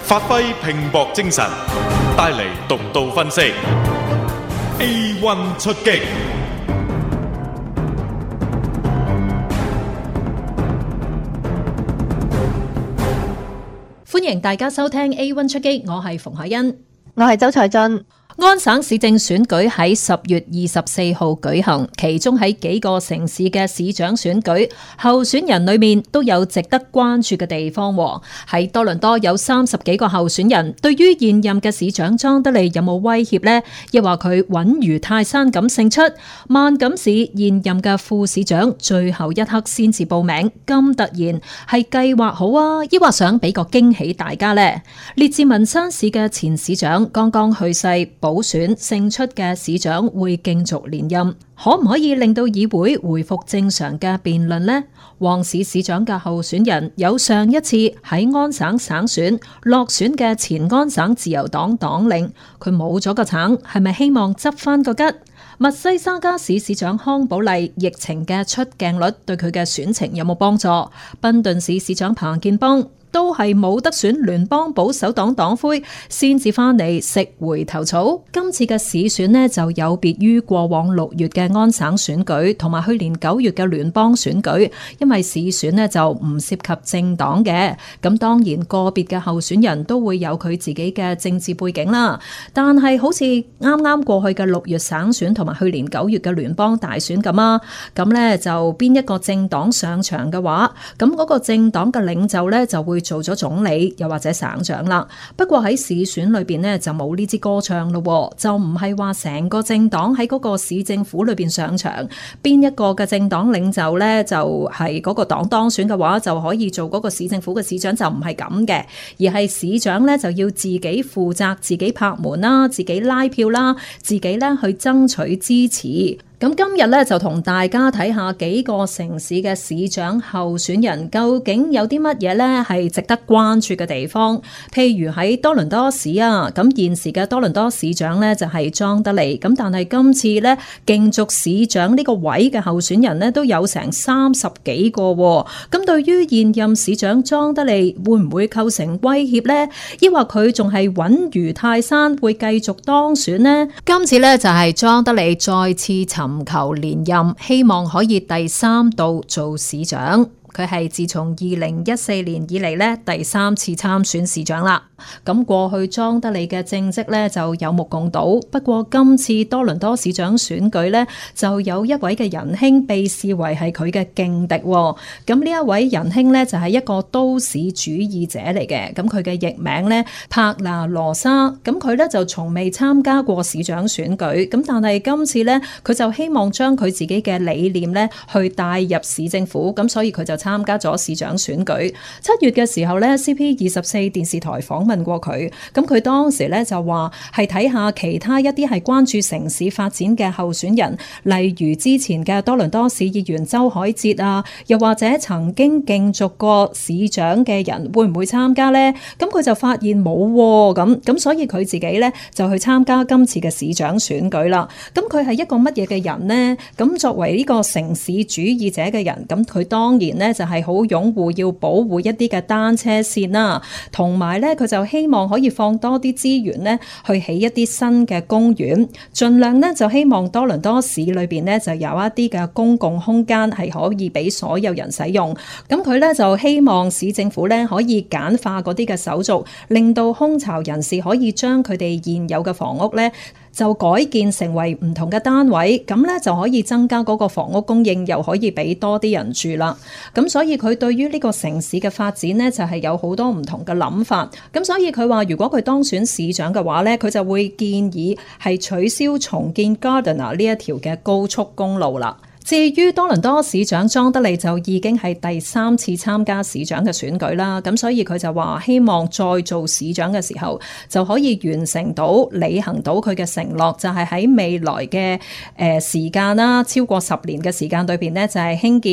發揮拼搏精神，帶嚟獨到分析。A1 出擊。 歡迎大家收聽 A1 出擊，我係馮海欣， 我係周彩俊。 安省市政選舉喺10月24號舉行，其中喺幾個城市嘅市長選舉，候選人裏面都有值得關注嘅地方。喺多倫多有30幾個候選人，對於現任嘅市長莊德利有冇威脅呢？亦話佢穩如泰山咁勝出。萬錦市現任嘅副市長最後一刻先至報名，咁突然係計劃好啊，抑或想俾個驚喜大家呢？列治文山市嘅前市長剛剛去世，補選勝出嘅市長會競逐連任，可唔可以令到議會回復正常嘅辯論呢？旺市市長嘅候選人有上一次喺安省省選落選嘅前安省自由黨黨領，佢冇咗個橙，係咪希望執翻個吉？密西沙加市市長康寶麗疫情嘅出鏡率對佢嘅選情有冇幫助？賓頓市市長彭建邦都係冇得選聯邦保守黨黨魁，先至翻嚟食回頭草。今次嘅市選呢，就有別於過往6月嘅安省選舉同埋去年9月嘅聯邦選舉，因為市選呢就唔涉及政黨嘅。咁當然個別嘅候選人都會有佢自己嘅政治背景啦。但係好似啱啱過去嘅6月省選同埋去年9月嘅聯邦大選咁啊，咁呢就邊一個政黨上場嘅話，咁嗰個政黨嘅領袖呢就會做咗總理又或者省長啦。不過喺市選裏邊呢，就冇呢支歌唱咯，就唔係話成個政黨喺嗰個市政府裏邊上場，邊一個嘅政黨領袖呢，就係嗰個黨當選嘅話就可以做嗰個市政府嘅市長，就唔係咁嘅，而係市長呢，就要自己負責，自己拍門啦，自己拉票啦，自己呢去爭取支持。咁今日咧就同大家睇下幾個城市嘅市長候選人究竟有啲乜嘢咧係值得關注嘅地方。譬如喺多倫多市啊，咁現時嘅多倫多市長咧就係莊德利，咁但係今次咧競逐市長呢個位嘅候選人咧都有成30幾個喎。咁對於現任市長莊德利會唔會構成威脅呢？抑或佢仲係穩如泰山會繼續當選呢？今次咧就係莊德利再次尋求連任，希望可以第3度做市長。佢係自從2014年以嚟咧第3次參選市長啦。咁過去莊德利嘅政績咧就有目共睹，不過今次多倫多市長選舉咧就有一位嘅仁兄被視為係佢嘅勁敵。咁呢一位仁兄咧就係一個都市主義者嚟嘅，咁佢嘅譯名咧柏拿羅莎。咁佢咧就從未參加過市長選舉，咁但係今次咧佢就希望將佢自己嘅理念咧去帶入市政府，咁所以佢就參加咗市長選舉。7月嘅時候咧 CP24 電視台訪問過佢，咁佢當時咧就話係睇下其他一啲係關注城市發展嘅候選人，例如之前嘅多倫多市議員周海哲啊，又或者曾經競逐過市長嘅人會唔會參加呢？咁佢就發現冇喎，咁所以佢自己咧就去參加今次嘅市長選舉啦。咁佢係一個乜嘢嘅人呢？咁作為呢個城市主義者嘅人，咁佢當然咧就係好擁護要保護一啲嘅單車線啦，同埋咧佢就希望可以放多啲資源咧去起一啲新嘅公園，盡量咧就希望多倫多市裏邊咧就有一啲嘅公共空間係可以俾所有人使用。咁佢咧就希望市政府咧可以簡化嗰啲嘅手續，令到空巢人士可以將佢哋現有嘅房屋咧就改建成為唔同嘅單位，咁咧就可以增加嗰個房屋供應，又可以俾多啲人住啦。咁所以佢對於呢個城市嘅發展呢，就係有好多唔同嘅諗法。咁所以佢話如果佢當選市長嘅話呢，佢就會建議係取消重建 Gardiner 呢一條嘅高速公路啦。至於多倫多市長莊德利就已經係第3次參加市長嘅選舉啦，咁所以佢就話希望再做市長嘅時候就可以完成到履行到佢嘅承諾，就係喺未來嘅時間啦，超過10年嘅時間裏邊呢，就係興建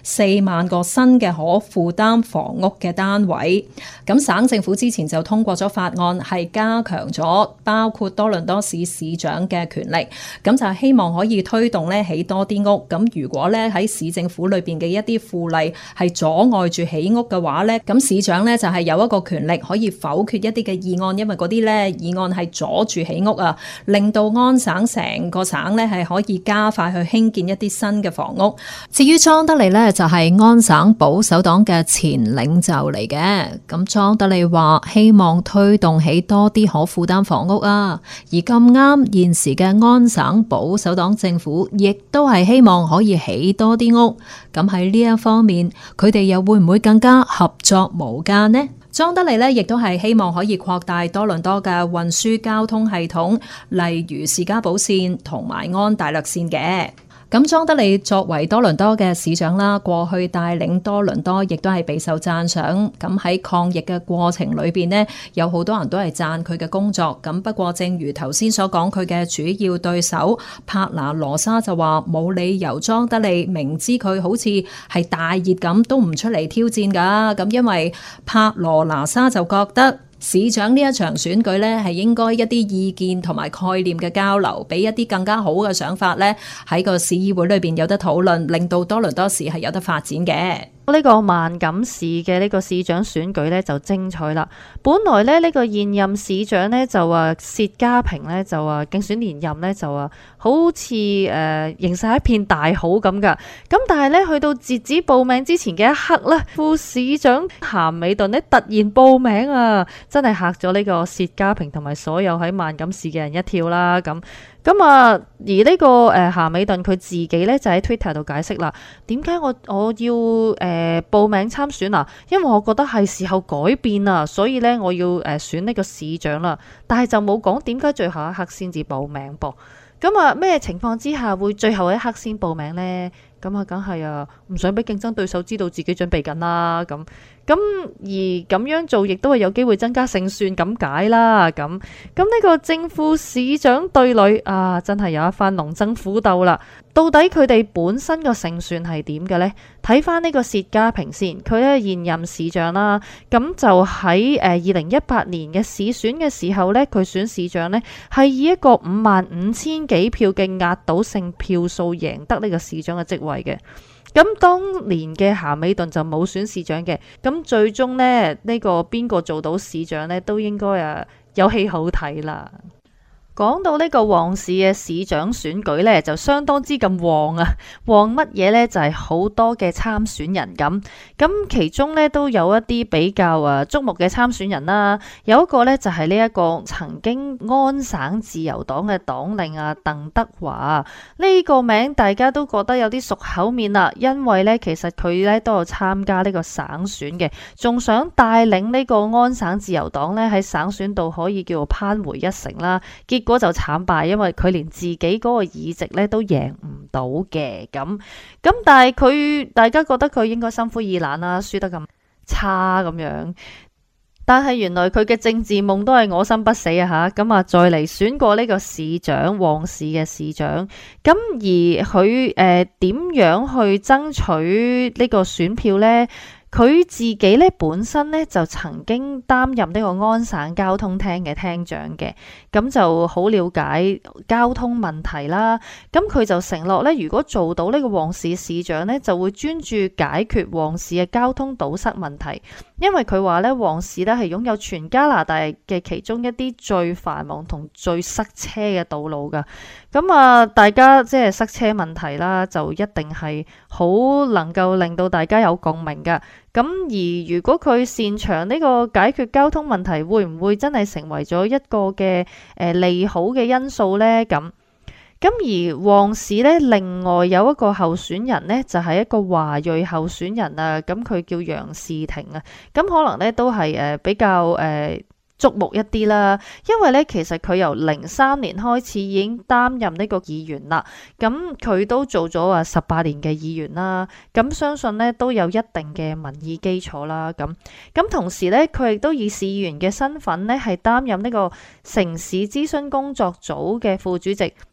4萬個新嘅可負擔房屋嘅單位。咁省政府之前就通過咗法案，係加強咗包括多倫多市市長嘅權力，咁就係希望可以推動咧起多啲屋。咁如果咧喺市政府裏邊嘅一啲附例係阻礙住起屋嘅話咧，咁市長咧就係有一個權力可以否決一啲嘅議案，因為嗰啲咧議案係阻住起屋啊，令到安省成個省咧係可以加快去興建一啲新嘅房屋。至於莊德利咧就係安省保守黨嘅前領袖嚟嘅，咁莊德利話希望推動起多啲可負擔房屋啊，而咁啱現時嘅安省保守黨政府亦都係希望可以起多啲屋，咁喺呢一方面佢哋又會唔會更加合作無間呢？莊德利呢亦都係希望可以擴大多倫多嘅運輸交通系統，例如士嘉堡線同埋安大略線嘅。咁莊德利作為多倫多嘅市長啦，過去帶領多倫多亦都係備受讚賞。咁喺抗疫嘅過程裏邊呢，有好多人都係讚佢嘅工作。咁不過正如頭先所講，佢嘅主要對手帕拿羅莎就話冇理由莊德利明知佢好似係大熱咁都唔出嚟挑戰㗎。咁因為帕羅拿莎就覺得市長呢一場選舉咧，係應該一啲意見同埋概念嘅交流，俾一啲更加好嘅想法咧，喺個市議會裏邊有得討論，令到多倫多市係有得發展嘅。 呢個萬錦市嘅呢個市長選舉咧就精彩啦！本來咧呢個現任市長咧就話薛家平咧就話競選連任咧就話好似形勢一片大好咁噶，咁但係咧去到截止報名之前嘅一刻咧，副市長咸美頓咧突然報名啊，真係嚇咗呢個薛家平同埋所有喺萬錦市嘅人一跳啦咁。而呢個咸美頓佢自己咧就喺 Twitter 度解釋啦，點解我要報名參選啊？因為我覺得係時候改變啊，所以咧我要選呢個市長啦。但係就冇講點解最後一刻先至報名噃。咩情況之下會最後一刻先報名呢？梗係唔想俾競爭對手知道自己準備緊啦。而咁樣做亦都係有機會增加勝算咁解啦。咁呢個正副市長對壘啊，真係有一番龍爭虎鬥啦。到底佢哋本身個勝算係點嘅呢？睇翻呢個薛家平先，佢係現任市長啦。咁就喺2018年嘅市選嘅時候呢，佢選市長呢係以一個55,000幾票嘅壓倒性票數贏得呢個市長嘅職位嘅。咁當年嘅咸美頓就冇選市長嘅，咁最終呢個邊個做到市長呢，都應該有戲好睇啦。講到呢個旺市嘅市長選舉呢，就相當之咁旺啊！旺乜嘢呢？就係好多嘅參選人咁其中呢，都有一啲比較矚目嘅參選人啦。有一個呢，就係呢一個曾經安省自由黨嘅黨領鄧德華，呢個名大家都覺得有啲熟口面啦，因為呢，其實佢呢都有參加呢個省選嘅，仲想帶領呢個安省自由黨呢喺省選度可以叫做攀回一城啦。結果就慘敗，因為佢連自己嗰個議席咧都贏唔到嘅。但係大家覺得佢應該心灰意冷啦，輸得咁差咁樣。但係原來佢嘅政治夢都係我心不死啊！再嚟選過呢個市長，旺市嘅市長。而佢點樣去爭取呢個選票呢？佢自己咧本身咧就曾經擔任呢個安省交通廳嘅廳長嘅，咁就好了解交通問題啦。咁佢就承諾咧，如果做到呢個旺市市長咧，就會專注解決旺市嘅交通堵塞問題。因為佢話咧，旺市咧係擁有全加拿大嘅其中一啲最繁忙同最塞車嘅道路噶。大家即係塞車問題啦，就一定係好能夠令到大家有共鳴噶。而如果佢擅長呢個解決交通問題，會唔會真係成為咗一個嘅利好嘅因素呢？而旺市呢，另外有一個候選人呢，就係一個華裔候選人啊。佢叫楊士廷啊。可能呢都係比較矚目一啲啦，因為咧其實佢由03年開始已經擔任呢個議員啦，佢都做咗18年嘅議員啦，相信咧都有一定嘅民意基礎啦，同時咧佢亦都以市議員嘅身份咧係擔任呢個城市諮詢工作組嘅副主席，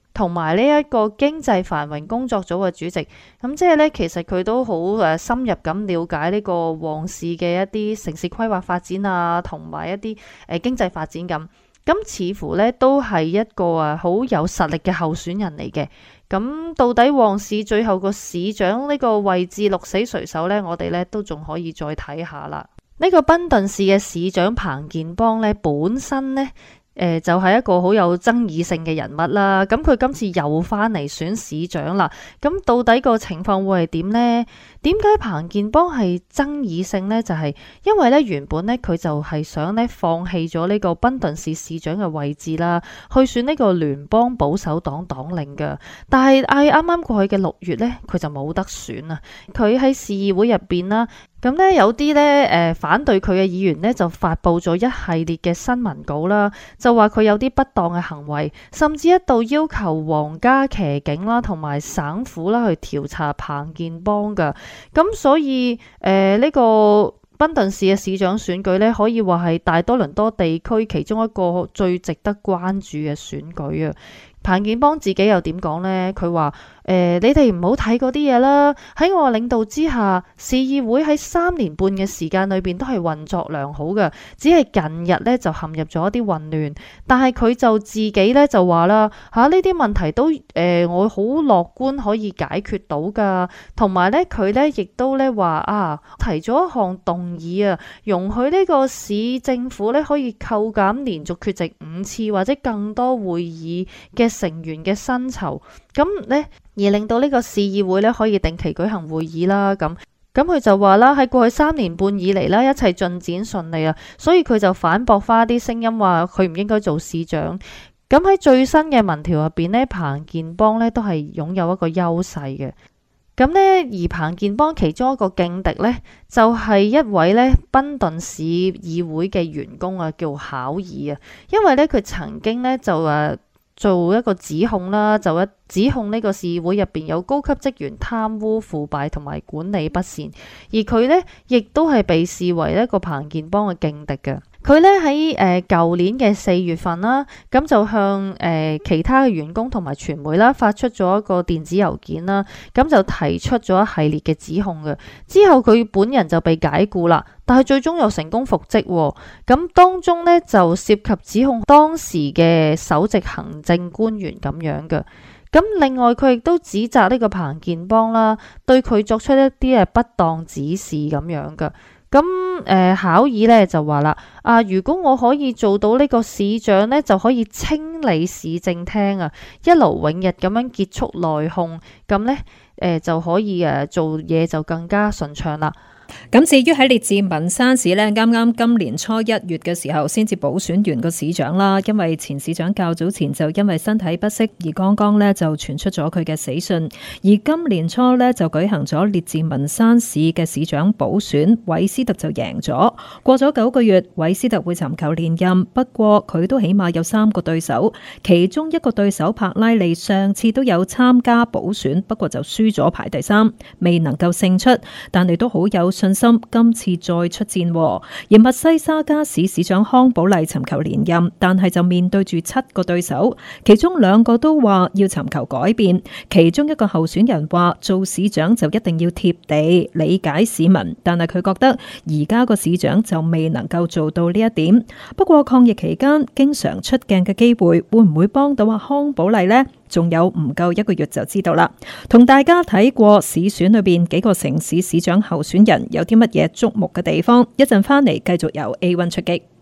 同埋呢一個經濟繁榮工作組嘅主席。咁即係咧，其實佢都好深入咁了解呢個旺市嘅一啲城市規劃發展啊，同埋一啲經濟發展咁。咁似乎咧都係一個好有實力嘅候選人嚟嘅。咁到底旺市最後個市長呢個位置鹿死誰手呢？我哋咧都仲可以再睇下啦。呢個賓頓市嘅市長彭建邦咧，本身呢就係一個好有爭議性嘅人物啦。咁佢今次又翻嚟選市長啦。咁到底個情況會係點呢？點解彭建邦係爭議性呢？就係因為咧原本咧佢就係想咧放棄咗呢個賓頓市市長嘅位置啦，去選呢個聯邦保守黨黨領嘅。但係啱啱過去嘅6月咧，佢就冇得選啊。佢喺市議會入邊啦。咁咧有啲咧反對佢嘅議員咧就發佈咗一系列嘅新聞稿啦，就話佢有啲不當嘅行為，甚至一度要求皇家騎警啦同埋省府啦去調查彭建邦噶。咁所以呢個賓頓市嘅市長選舉咧，可以話係大多倫多地區其中一個最值得關注嘅選舉啊。彭建邦自己又點講呢？佢話你哋唔好睇嗰啲嘢啦。喺我領導之下，市議會喺3年半嘅時間裏邊都係運作良好嘅，只係近日咧就陷入咗一啲混亂。但係佢就自己咧就話啦，呢啲問題都我好樂觀可以解決到噶。同埋咧佢咧亦都咧話提咗一項動議啊，容許呢個市政府咧可以扣減連續缺席5次或者更多會議嘅成員嘅薪酬，咁咧而令到呢個市議會咧可以定期舉行會議啦。咁佢就話啦，喺過去3年半以嚟啦，一切進展順利啊，所以佢就反駁翻啲聲音話佢唔應該做市長。咁喺最新嘅民調入邊呢，彭建邦咧都係擁有一個優勢嘅。咁呢，而彭建邦其中一個勁敵呢，就係一位呢賓頓市議會嘅員工啊，叫考爾啊，因為呢，佢曾經呢就做一個指控啦，就指控呢個市議會入邊有高級職員貪污腐敗同埋管理不善，而佢呢亦都係被視為一個彭建邦嘅勁敵嘅。佢咧喺舊年嘅4月份啦，咁就向其他嘅員工同埋傳媒啦發出咗一個電子郵件啦，咁就提出咗一系列嘅指控嘅。之後佢本人就被解僱啦，但係最終又成功復職。咁當中呢，就涉及指控當時嘅首席行政官員咁樣嘅。咁另外佢亦都指責呢個彭建邦啦，對佢作出一啲不當指示咁樣嘅。咁考爾咧就話啦，如果我可以做到呢個市長呢，就可以清理市政廳啊，一勞永逸咁樣結束內訌，咁呢就可以做嘢就更加順暢啦。 咁至於喺列治文山市呢，啱啱今年初1月嘅時候先至補選完個市長啦，因為前市長較早前就因為身體不適而剛剛呢就傳出咗佢嘅死訊，而今年初呢就舉行咗列治文山市嘅市長補選，韋斯特就贏咗。過咗9個月，韋斯特會尋求連任，不過佢都起碼有3個對手，其中一個對手柏拉利上次都有參加補選，不過就輸咗排第3，未能夠勝出，但係都好有信心今次再出戰。而密西沙加市市長康寶麗尋求連任，但係就面對住7個對手，其中2個都話要尋求改變。其中一個候選人話做市長就一定要貼地理解市民，但係佢覺得而家個市長就未能夠做到呢一點。不過抗疫期間經常出鏡嘅機會會唔會幫到康寶麗呢？仲有唔夠1個月就知道啦。同大家睇過市選裏邊幾個城市市長候選人有啲乜嘢矚目嘅地方，一陣翻嚟繼續由 A1 出擊。